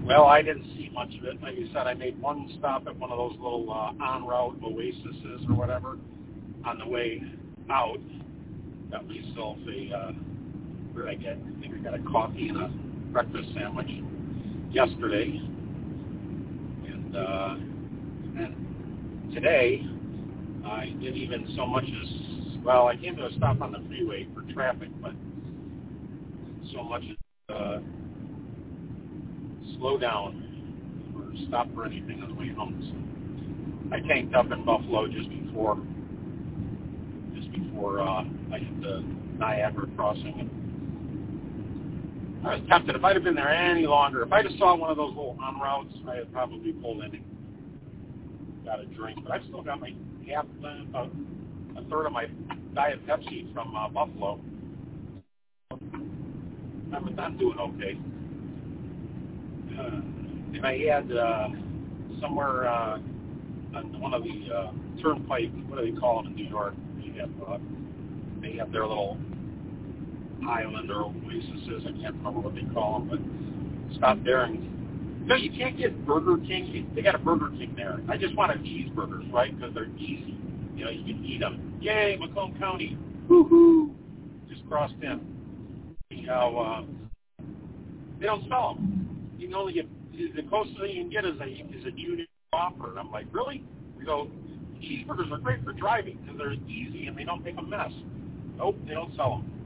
Well, I didn't see much of it. Like you said, I made one stop at one of those little en route oases or whatever on the way out. Got myself a, where did I get? I think I got a coffee and a breakfast sandwich yesterday. And today, I didn't even so much as, well, I came to a stop on the freeway for traffic, but so much as slow down or stop for anything on the way home. So I tanked up in Buffalo just before I hit the Niagara crossing. And I was tempted. If I'd have been there any longer, if I'd have saw one of those little en routes, I had probably pulled in and got a drink. But I've still got my about a third of my Diet Pepsi from Buffalo. I'm doing okay. And I had somewhere on one of the turnpike, what do they call them in New York? They have their little island or oases. I can't remember what they call them, but stopped there and no, you can't get Burger King. They got a Burger King there. I just wanted cheeseburgers, right? Because they're easy. You know, you can eat them. Yay, Macomb County. Woo-hoo. Just crossed in. You know, they don't sell them. You can only get, the closest thing you can get is a junior offer. And I'm like, really? We go, cheeseburgers are great for driving because they're easy and they don't make a mess. Nope, they don't sell them.